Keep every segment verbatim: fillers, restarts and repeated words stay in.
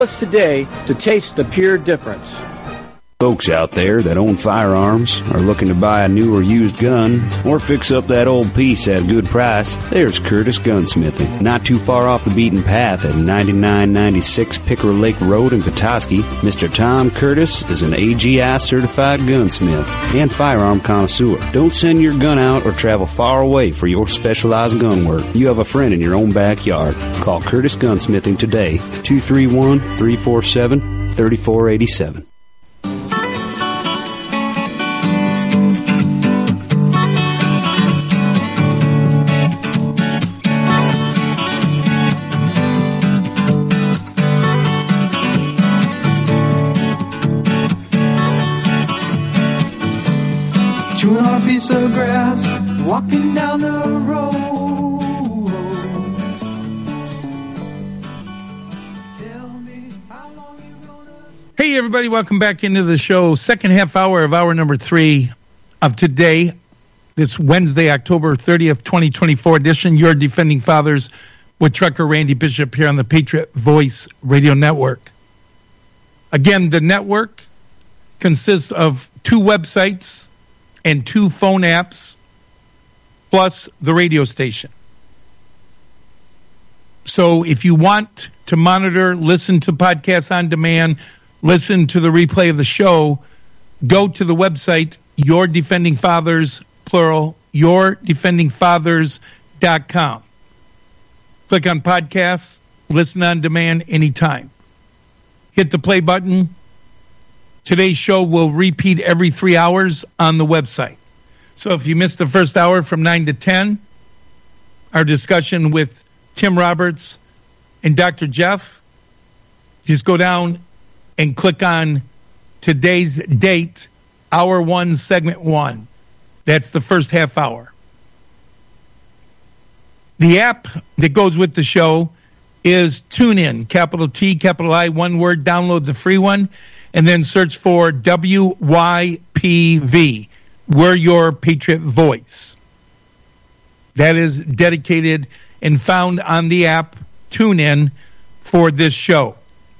us today to taste the pure difference. Folks out there that own firearms are looking to buy a new or used gun or fix up that old piece at a good price, there's Curtis Gunsmithing. Not too far off the beaten path at ninety-nine ninety-six Pickerel Lake Road in Petoskey, Mister Tom Curtis is an A G I certified gunsmith and firearm connoisseur. Don't send your gun out or travel far away for your specialized gun work. You have a friend in your own backyard. Call Curtis Gunsmithing today, two three one, three four seven, three four eight seven. Chewing on a piece of grass, walking down the road. Tell me how long you gonna... Hey, everybody, welcome back into the show. Second half hour of hour number three of today, this Wednesday, October thirtieth, twenty twenty-four edition. Your Defending Fathers with Trucker Randy Bishop here on the Patriot Voice Radio Network. Again, the network consists of two websites and two phone apps, plus the radio station. So if you want to monitor, listen to podcasts on demand, listen to the replay of the show, go to the website, Your Defending Fathers, plural, your defending fathers dot com. Click on podcasts, listen on demand anytime. Hit the play button. Today's show will repeat every three hours on the website. So if you missed the first hour from nine to ten, our discussion with Tim Roberts and Doctor Jeff, just go down and click on today's date, hour one, segment one. That's the first half hour. The app that goes with the show is TuneIn, capital T, capital I, one word. Download the free one. And then search for W Y P V. We're Your Patriot Voice. That is dedicated and found on the app TuneIn for this show.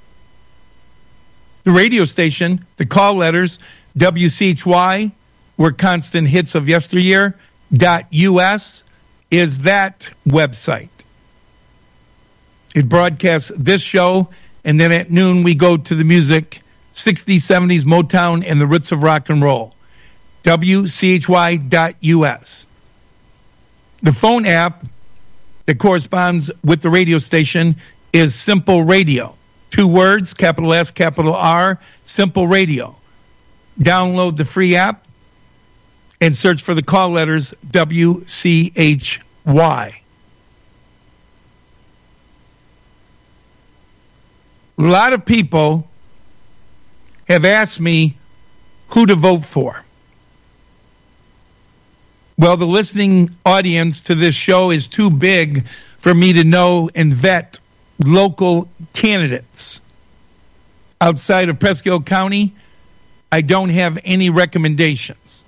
The radio station, the call letters, W C H Y, were constant hits of yesteryear, dot U S is that website. It broadcasts this show, and then at noon we go to the music, sixties, seventies, Motown, and the roots of rock and roll. W C H Y dot U S. The phone app that corresponds with the radio station is Simple Radio. Two words, capital S, capital R, Simple Radio. Download the free app and search for the call letters W C H Y. A lot of people have asked me who to vote for. Well, the listening audience to this show is too big for me to know and vet local candidates. Outside of Presque Isle County, I don't have any recommendations.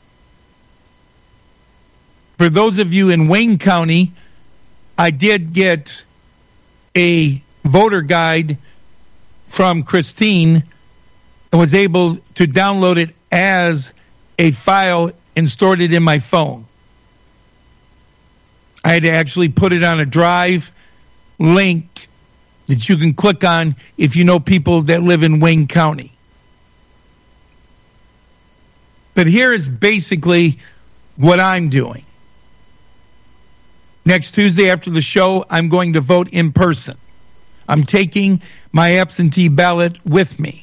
For those of you in Wayne County, I did get a voter guide from Christine and was able to download it as a file and stored it in my phone. I had to actually put it on a drive link that you can click on if you know people that live in Wayne County. But here is basically what I'm doing. Next Tuesday after the show, I'm going to vote in person. I'm taking my absentee ballot with me.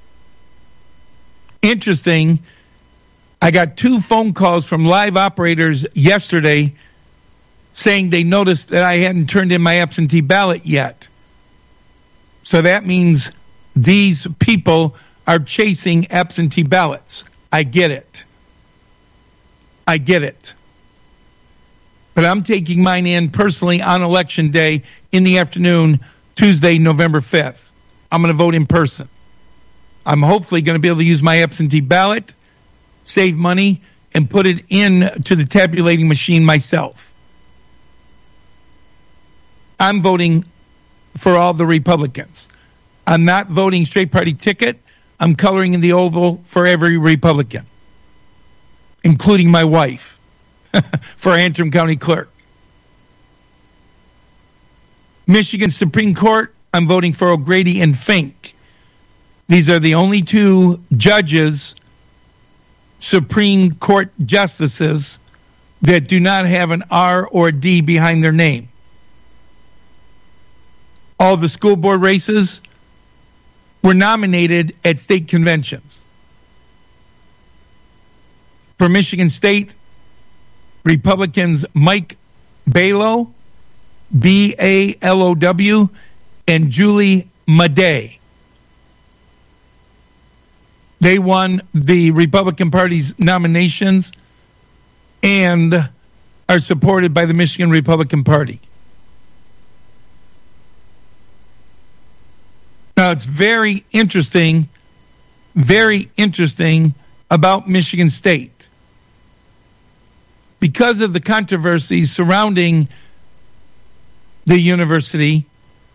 Interesting, I got two phone calls from live operators yesterday saying they noticed that I hadn't turned in my absentee ballot yet. So that means these people are chasing absentee ballots. I get it. I get it. But I'm taking mine in personally on Election Day in the afternoon, Tuesday, November fifth. I'm going to vote in person. I'm hopefully going to be able to use my absentee ballot, save money, and put it in to the tabulating machine myself. I'm voting for all the Republicans. I'm not voting straight party ticket. I'm coloring in the oval for every Republican, including my wife, for Antrim County Clerk. Michigan Supreme Court, I'm voting for O'Grady and Fink. These are the only two judges, Supreme Court justices, that do not have an R or a D behind their name. All the school board races were nominated at state conventions. For Michigan State, Republicans Mike Balow, B A L O W, and Julie Madej. They won the Republican Party's nominations and are supported by the Michigan Republican Party. Now, it's very interesting, very interesting about Michigan State. Because of the controversies surrounding the university,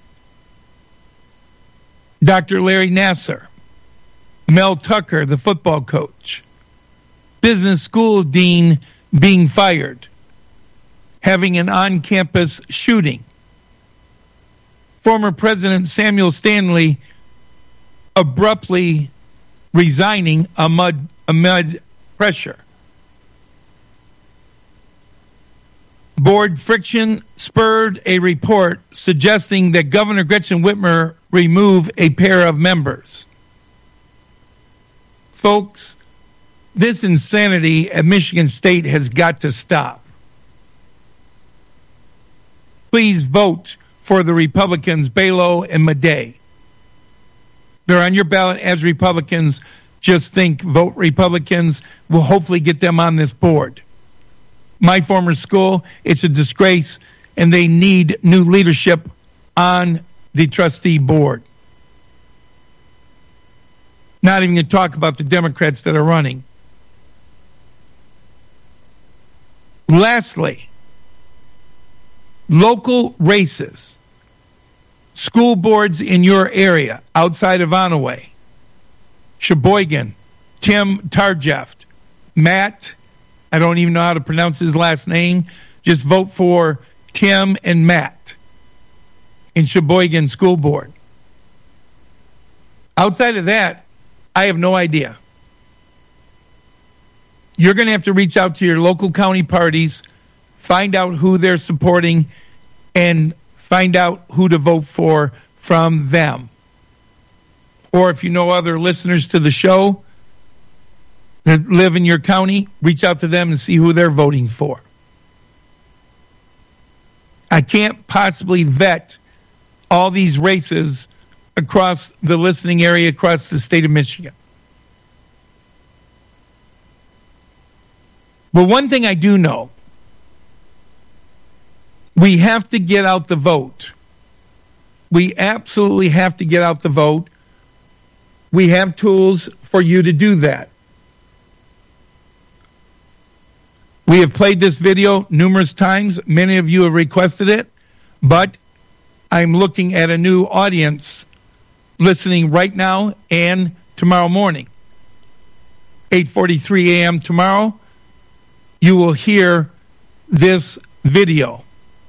Doctor Larry Nassar, Mel Tucker, the football coach, business school dean being fired, having an on-campus shooting, former President Samuel Stanley abruptly resigning amid, amid pressure. Board friction spurred a report suggesting that Governor Gretchen Whitmer remove a pair of members. Folks, this insanity at Michigan State has got to stop. Please vote for the Republicans, Balow and Madej. They're on your ballot as Republicans. Just think, vote Republicans. We'll hopefully get them on this board. My former school, it's a disgrace, and they need new leadership on the trustee board. Not even going to talk about the Democrats that are running. Lastly, local races, school boards in your area outside of Onaway, Sheboygan, Tim Tarjeft, Matt, I don't even know how to pronounce his last name. Just vote for Tim and Matt in Sheboygan School Board. Outside of that, I have no idea. You're going to have to reach out to your local county parties, find out who they're supporting, and find out who to vote for from them. Or if you know other listeners to the show that live in your county, reach out to them and see who they're voting for. I can't possibly vet all these races across the listening area across the state of Michigan. But one thing I do know, we have to get out the vote. We absolutely have to get out the vote. We have tools for you to do that. We have played this video numerous times. Many of you have requested it, but I'm looking at a new audience listening right now and tomorrow morning. eight forty-three a.m. tomorrow, you will hear this video.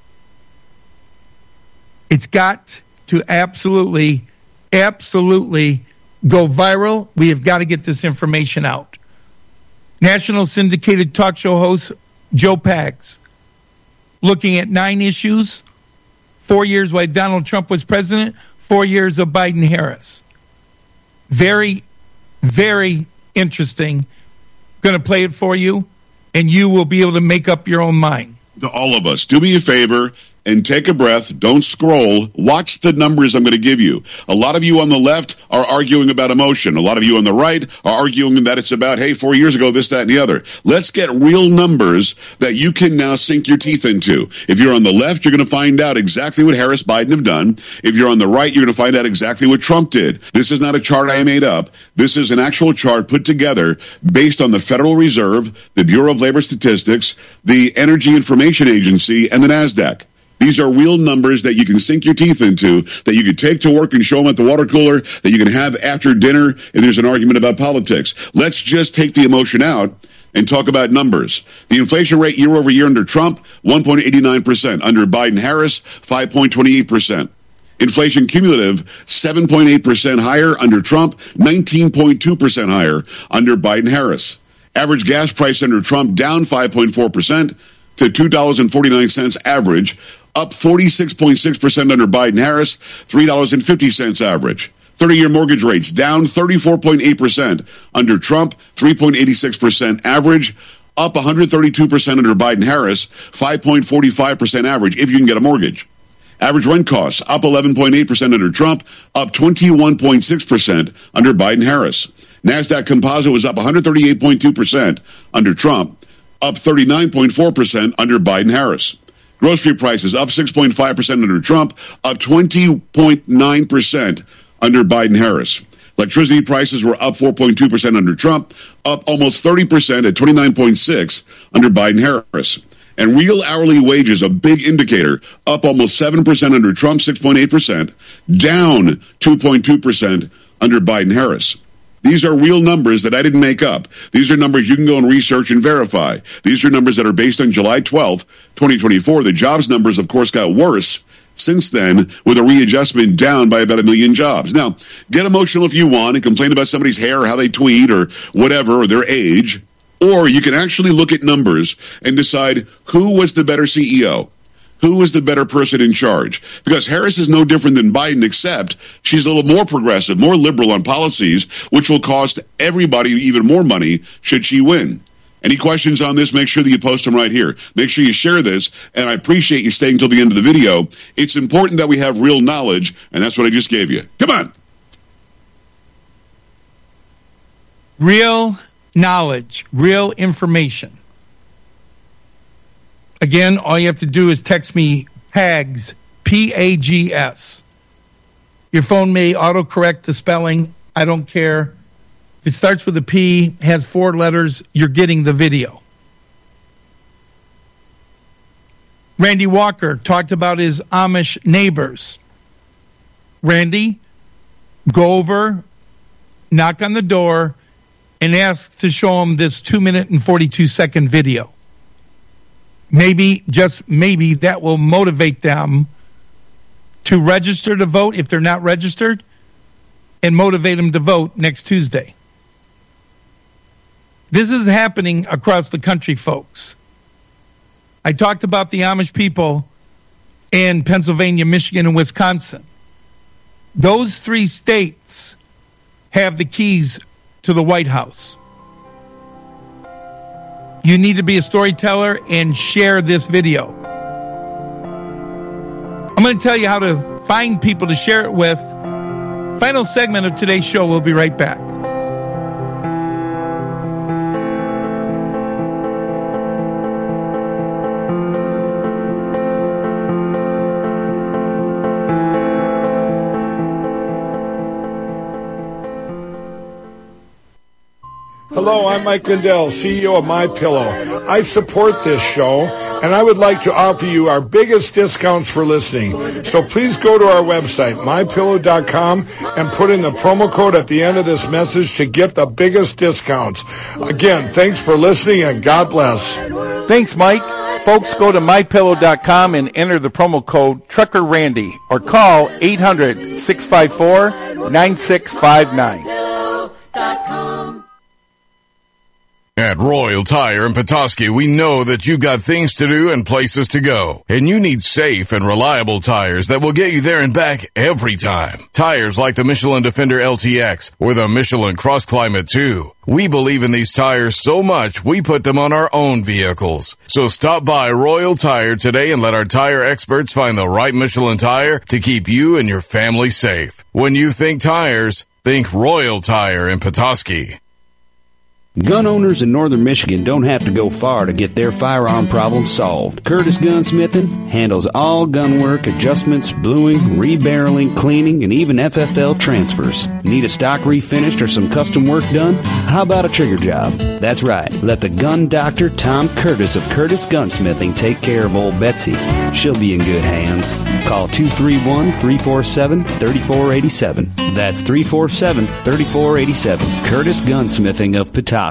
It's got to absolutely, absolutely go viral. We have got to get this information out. National syndicated talk show host Joe Pags, looking at nine issues, four years while Donald Trump was president, four years of Biden-Harris. Very, very interesting. Going to play it for you, and you will be able to make up your own mind. To all of us, do me a favor and take a breath. Don't scroll. Watch the numbers I'm going to give you. A lot of you on the left are arguing about emotion. A lot of you on the right are arguing that it's about, hey, four years ago, this, that, and the other. Let's get real numbers that you can now sink your teeth into. If you're on the left, you're going to find out exactly what Harris, Biden have done. If you're on the right, you're going to find out exactly what Trump did. This is not a chart I made up. This is an actual chart put together based on the Federal Reserve, the Bureau of Labor Statistics, the Energy Information Agency, and the NASDAQ. These are real numbers that you can sink your teeth into, that you can take to work and show them at the water cooler, that you can have after dinner if there's an argument about politics. Let's just take the emotion out and talk about numbers. The inflation rate year over year under Trump, one point eight nine percent. Under Biden-Harris, five point two eight percent. Inflation cumulative, seven point eight percent higher under Trump, nineteen point two percent higher under Biden-Harris. Average gas price under Trump down five point four percent to two dollars and forty-nine cents average, up forty-six point six percent under Biden-Harris, three dollars and fifty cents average. thirty-year mortgage rates down thirty-four point eight percent under Trump, three point eight six percent average, up one hundred thirty-two percent under Biden-Harris, five point four five percent average if you can get a mortgage. Average rent costs up eleven point eight percent under Trump, up twenty-one point six percent under Biden-Harris. NASDAQ Composite was up one hundred thirty-eight point two percent under Trump, up thirty-nine point four percent under Biden-Harris. Grocery prices up six point five percent under Trump, up twenty point nine percent under Biden-Harris. Electricity prices were up four point two percent under Trump, up almost thirty percent at twenty-nine point six under Biden-Harris. And real hourly wages, a big indicator, up almost seven percent under Trump, six point eight percent, down two point two percent under Biden-Harris. These are real numbers that I didn't make up. These are numbers you can go and research and verify. These are numbers that are based on July twelfth, twenty twenty-four. The jobs numbers, of course, got worse since then with a readjustment down by about a million jobs. Now, get emotional if you want and complain about somebody's hair or how they tweet or whatever or their age. Or you can actually look at numbers and decide who was the better C E O. Who was the better person in charge? Because Harris is no different than Biden, except she's a little more progressive, more liberal on policies, which will cost everybody even more money should she win. Any questions on this, make sure that you post them right here. Make sure you share this, and I appreciate you staying till the end of the video. It's important that we have real knowledge, and that's what I just gave you. Come on. Real knowledge, real information. Again, all you have to do is text me PAGS, P A G S. Your phone may autocorrect the spelling. I don't care. If it starts with a P, has four letters, you're getting the video. Randy Walker talked about his Amish neighbors. Randy, go over, knock on the door, and ask to show him this two minute and forty-two second video. Maybe, just maybe, that will motivate them to register to vote if they're not registered, and motivate them to vote next Tuesday. This is happening across the country, folks. I talked about the Amish people in Pennsylvania, Michigan, and Wisconsin. Those three states have the keys to the White House. You need to be a storyteller and share this video. I'm going to tell you how to find people to share it with. Final segment of today's show. We'll be right back. Hello, I'm Mike Lindell, C E O of MyPillow. I support this show, and I would like to offer you our biggest discounts for listening. So please go to our website, my pillow dot com, and put in the promo code at the end of this message to get the biggest discounts. Again, thanks for listening, and God bless. Thanks, Mike. Folks, go to my pillow dot com and enter the promo code Trucker Randy, or call eight hundred, six five four, nine six five nine. At Royal Tire in Petoskey, we know that you got things to do and places to go, and you need safe and reliable tires that will get you there and back every time. Tires like the Michelin Defender L T X or the Michelin Cross Climate two. We believe in these tires so much, we put them on our own vehicles. So stop by Royal Tire today and let our tire experts find the right Michelin tire to keep you and your family safe. When you think tires, think Royal Tire in Petoskey. Gun owners in northern Michigan don't have to go far to get their firearm problems solved. Curtis Gunsmithing handles all gun work, adjustments, bluing, rebarreling, cleaning, and even F F L transfers. Need a stock refinished or some custom work done? How about a trigger job? That's right. Let the gun doctor Tom Curtis of Curtis Gunsmithing take care of old Betsy. She'll be in good hands. Call two three one, three four seven, three four eight seven. That's three four seven, three four eight seven. Curtis Gunsmithing of Petoskey.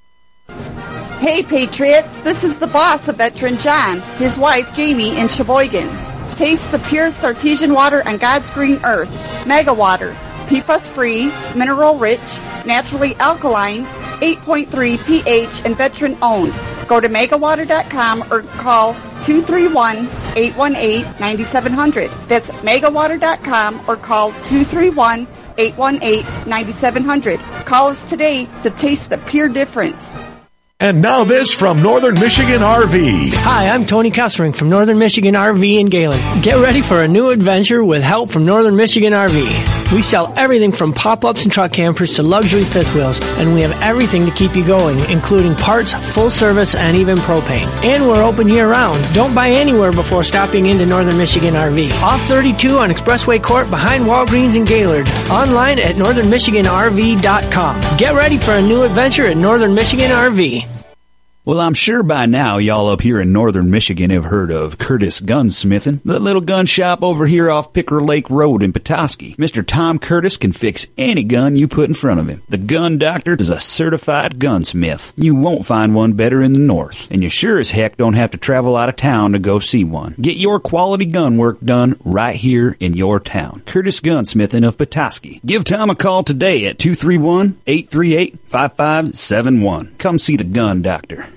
Hey Patriots, this is the boss of Veteran John, his wife Jamie in Sheboygan. Taste the purest artesian water on God's green earth. Mega Water, P F A S-free, mineral-rich, naturally alkaline, eight point three pH, and veteran-owned. Go to mega water dot com or call two three one, eight one eight, nine seven zero zero. That's mega water dot com or call two three one, eight one eight, nine seven zero zero. Call us today to taste the pure difference. And now this from Northern Michigan R V. Hi, I'm Tony Kessering from Northern Michigan R V in Galen. Get ready for a new adventure with help from Northern Michigan R V. We sell everything from pop-ups and truck campers to luxury fifth wheels, and we have everything to keep you going, including parts, full service, and even propane. And we're open year-round. Don't buy anywhere before stopping into Northern Michigan R V. Off thirty-two on Expressway Court behind Walgreens in Gaylord. Online at northern michigan r v dot com. Get ready for a new adventure at Northern Michigan R V. Well, I'm sure by now y'all up here in northern Michigan have heard of Curtis Gunsmithing, the little gun shop over here off Picker Lake Road in Petoskey. Mister Tom Curtis can fix any gun you put in front of him. The gun doctor is a certified gunsmith. You won't find one better in the north, and you sure as heck don't have to travel out of town to go see one. Get your quality gun work done right here in your town. Curtis Gunsmithing of Petoskey. Give Tom a call today at two three one, eight three eight, five five seven one. Come see the gun doctor.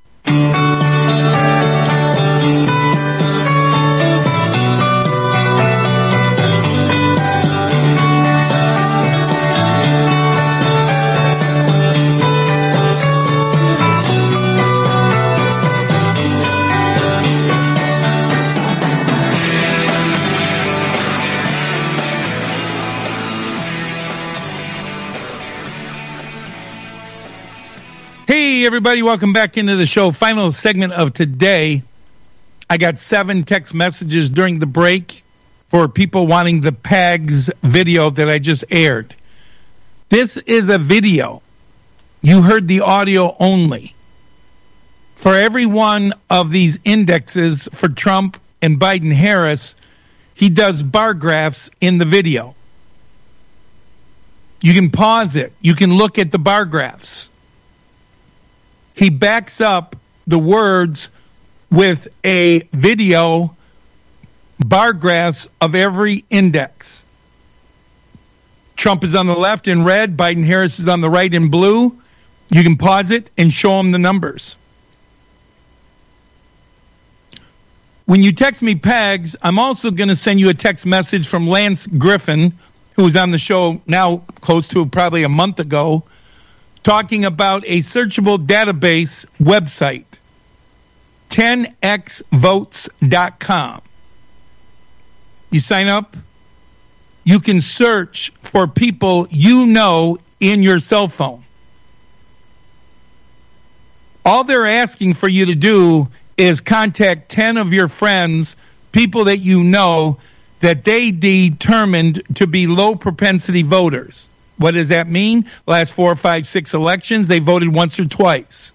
Hey, everybody, welcome back into the show. Final segment of today. I got seven text messages during the break for people wanting the P A Gs video that I just aired. This is a video. You heard the audio only. For every one of these indexes for Trump and Biden-Harris, he does bar graphs in the video. You can pause it. You can look at the bar graphs. He backs up the words with a video bar graphs of every index. Trump is on the left in red. Biden-Harris is on the right in blue. You can pause it and show him the numbers. When you text me P A Gs, I'm also going to send you a text message from Lance Griffin, who was on the show now close to probably a month ago, talking about a searchable database website, ten x votes dot com. You sign up, you can search for people you know in your cell phone. All they're asking for you to do is contact ten of your friends, people that you know, that they determined to be low propensity voters. What does that mean? Last four, five, six elections, they voted once or twice.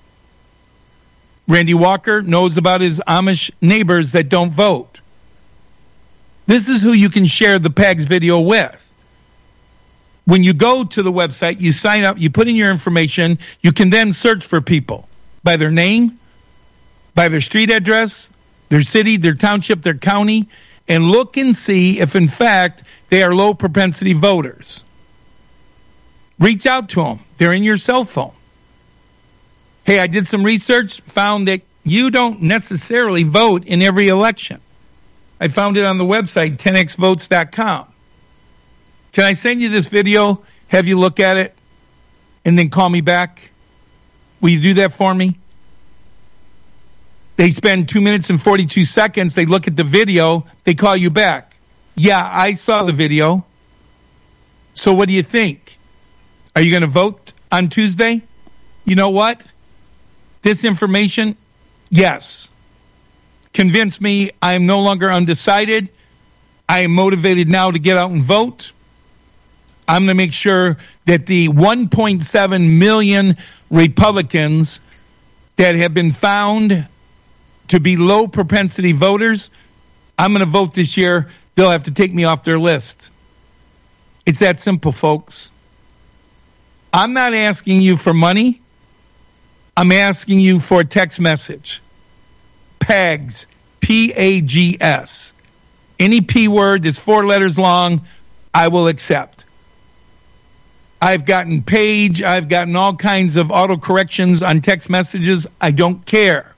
Randy Walker knows about his Amish neighbors that don't vote. This is who you can share the P A Gs video with. When you go to the website, you sign up, you put in your information, you can then search for people by their name, by their street address, their city, their township, their county, and look and see if, in fact, they are low propensity voters. Reach out to them. They're in your cell phone. Hey, I did some research, found that you don't necessarily vote in every election. I found it on the website, ten x votes dot com. Can I send you this video, have you look at it, and then call me back? Will you do that for me? They spend two minutes and forty-two seconds. They look at the video. They call you back. Yeah, I saw the video. So what do you think? Are you going to vote on Tuesday? you know what? This information, yes, convinced me I am no longer undecided. I am motivated now to get out and vote. I'm going to make sure that the one point seven million Republicans that have been found to be low propensity voters, I'm going to vote this year. They'll have to take me off their list. It's that simple, folks. I'm not asking you for money. I'm asking you for a text message. PAGS, P A G S. Any P word that's four letters long, I will accept. I've gotten page, I've gotten all kinds of auto corrections on text messages. I don't care.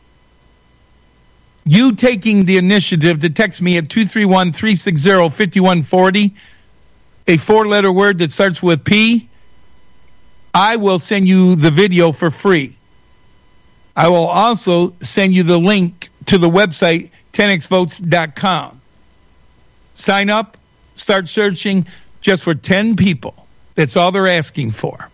You taking the initiative to text me at two three one, three six zero, five one four zero, a four-letter word that starts with P, I will send you the video for free. I will also send you the link to the website, ten x votes dot com. Sign up, start searching just for ten people. That's all they're asking for.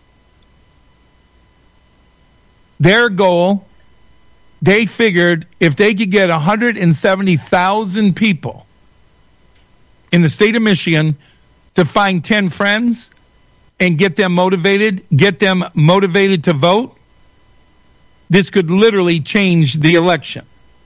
Their goal, they figured if they could get one hundred seventy thousand people in the state of Michigan to find ten friends and get them motivated, get them motivated to vote, this could literally change the election.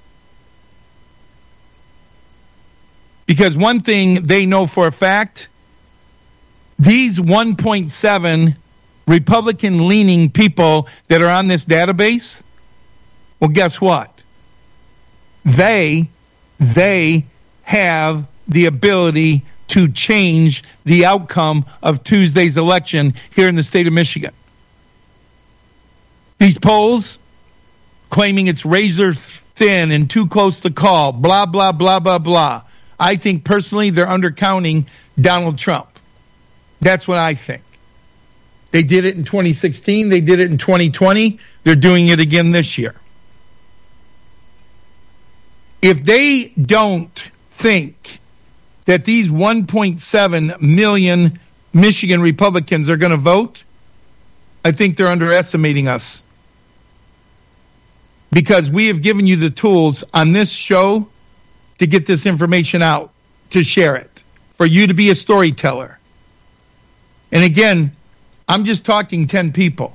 Because one thing they know for a fact, these one point seven Republican-leaning people that are on this database, well, guess what? They, they have the ability to change the outcome of Tuesday's election here in the state of Michigan. These polls claiming it's razor thin and too close to call, blah, blah, blah, blah, blah. I think personally they're undercounting Donald Trump. That's what I think. They did it in twenty sixteen. They did it in twenty twenty. They're doing it again this year. If they don't think that these one point seven million Michigan Republicans are going to vote, I think they're underestimating us. Because we have given you the tools on this show to get this information out, to share it, for you to be a storyteller. And again, I'm just talking ten people.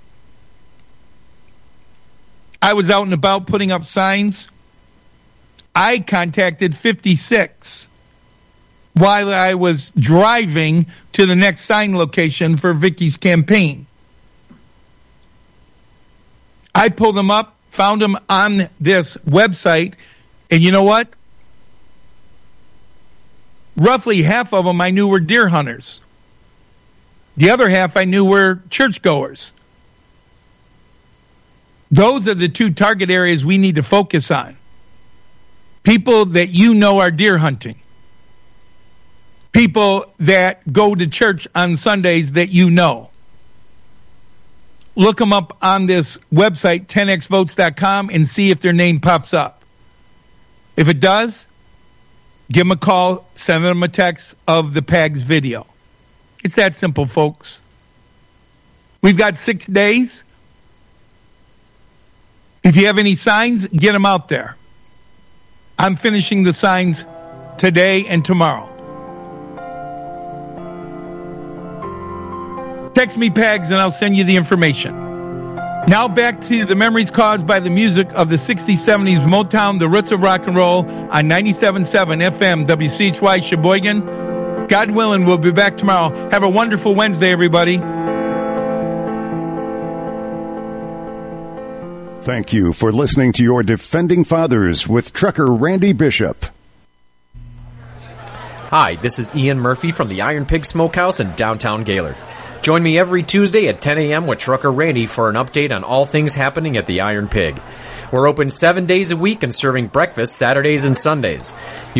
I was out and about putting up signs. I contacted fifty-six while I was driving to the next sign location for Vicky's campaign. I pulled them up, found them on this website, and you know what? Roughly half of them I knew were deer hunters. The other half I knew were churchgoers. Those are the two target areas we need to focus on. People that you know are deer hunting. People that go to church on Sundays that you know. Look them up on this website, ten x votes dot com, and see if their name pops up. If it does, give them a call, send them a text of the PAGS video. It's that simple, folks. We've got six days. If you have any signs, get them out there. I'm finishing the signs today and tomorrow. Text me, PAGS, and I'll send you the information. Now back to the memories caused by the music of the sixties, seventies Motown, the roots of rock and roll on ninety-seven point seven F M W C H Y Sheboygan. God willing, we'll be back tomorrow. Have a wonderful Wednesday, everybody. Thank you for listening to your Defending Fathers with Trucker Randy Bishop. Hi, this is Ian Murphy from the Iron Pig Smokehouse in downtown Gaylord. Join me every Tuesday at ten a.m. with Trucker Randy for an update on all things happening at the Iron Pig. We're open seven days a week and serving breakfast Saturdays and Sundays. You